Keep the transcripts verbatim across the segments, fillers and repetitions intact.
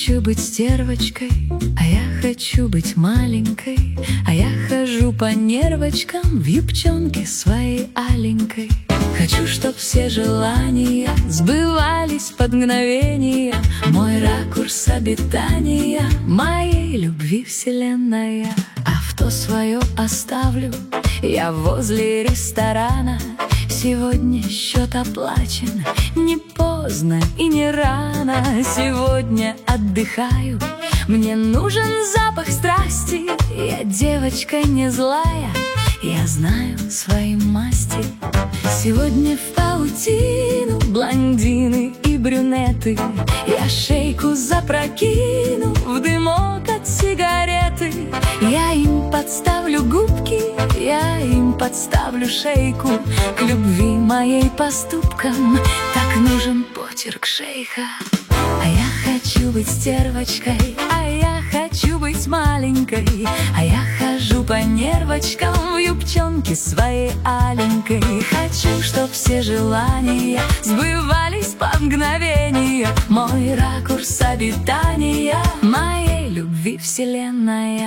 хочу быть стервочкой, а я хочу быть маленькой, а я хожу по нервочкам в юбчонке своей аленькой. Хочу, чтоб все желания сбывались под мгновение, мой ракурс обитания, моей любви вселенная. Авто свое оставлю я возле ресторана, сегодня счет оплачен, не поздно и не рано. Сегодня отдыхаю, мне нужен запах страсти. Я девочка не злая, я знаю свои масти. Сегодня в паутину блондины и брюнеты, я шейку запрокину в дымок от сигареты. Я им подставлю губки, я им подставлю шейку. К любви моей поступкам так нужен почерк шейха. А я хочу быть стервочкой, а я хочу быть маленькой, а я хожу по нервочкам в юбчонке своей аленькой. Хочу, чтоб все желания сбывались по мгновению, мой ракурс обитания, моей любви вселенная.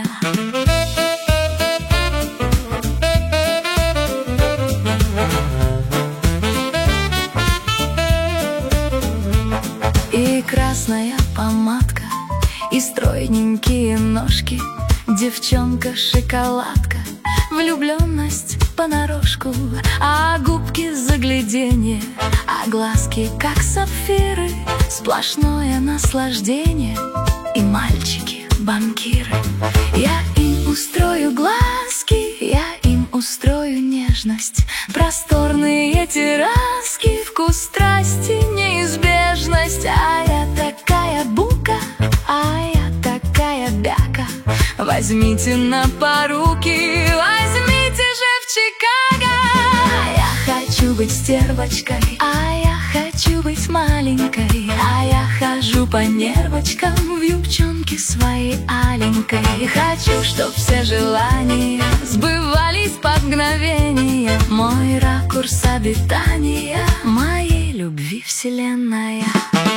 И красная помадка, и стройненькие ножки, девчонка-шоколадка, влюбленность понарошку, а губки загляденье, а глазки как сапфиры, сплошное наслаждение. И мальчики-банкиры, я им устрою глазки, я им устрою нежность, просторные терраски, вкус страсти, неизбежность. А я такая бука, а я такая бяка, возьмите на поруки, возьмите же в Чикаго. Я хочу быть стервочкой, а я хочу быть маленькой, а я хожу по нервочкам в юбчонке своей аленькой. Хочу, чтоб все желания сбывались под мгновение, мой ракурс обитания, моей любви вселенная.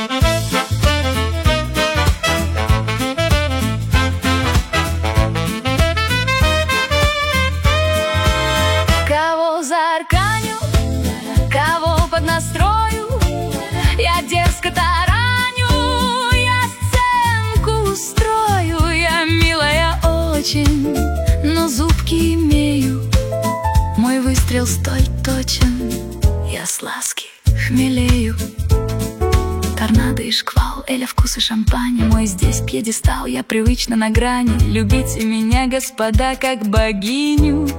Кого заарканю, кого поднастрою, я дерзко тараню, я сценку устрою. Я милая очень, но зубки имею, мой выстрел столь точен, я с ласки хмелею. Торнадо и шквал, эля вкус и шампань, мой здесь пьедестал, я привычно на грани. Любите меня, господа, как богиню.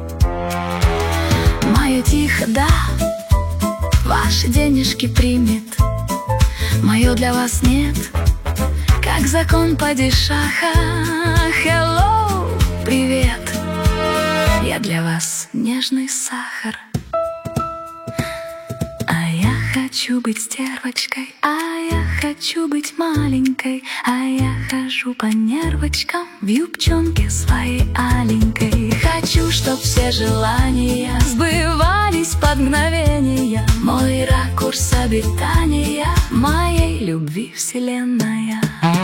Мое тихо, да, ваши денежки примет, мое для вас нет, как закон падишаха. Hello, привет, я для вас нежный сахар. А я хочу быть стервочкой, а я хочу быть маленькой, а я хожу по нервочкам в юбчонке своей аленькой. Хочу, чтоб все желания сбывались под мгновение, мой ракурс обитания, моей любви вселенная.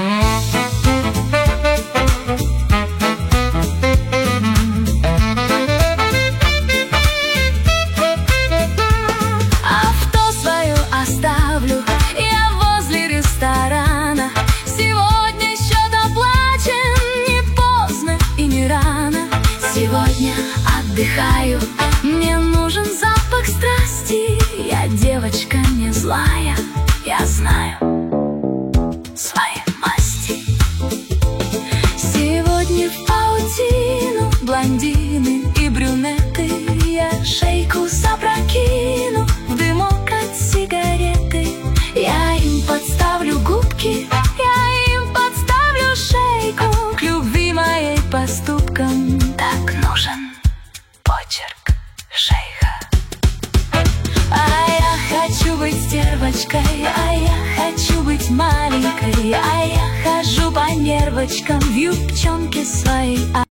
Авто свое оставлю я возле ресторана, сегодня счет оплачен, не поздно и не рано. Сегодня отдыхаю, мне нужен запах страсти. Я девочка не злая, я знаю свои масти. Сегодня в паутину блондины и брюнеты, я шейку запрокину в дымок от сигареты. Я им подставлю губки, я им подставлю шейку. К любви моей поступкам так нужен почерк шейха. А я хочу быть стервочкой, а я хочу быть маленькой, а я хожу по нервочкам в юбчонке своей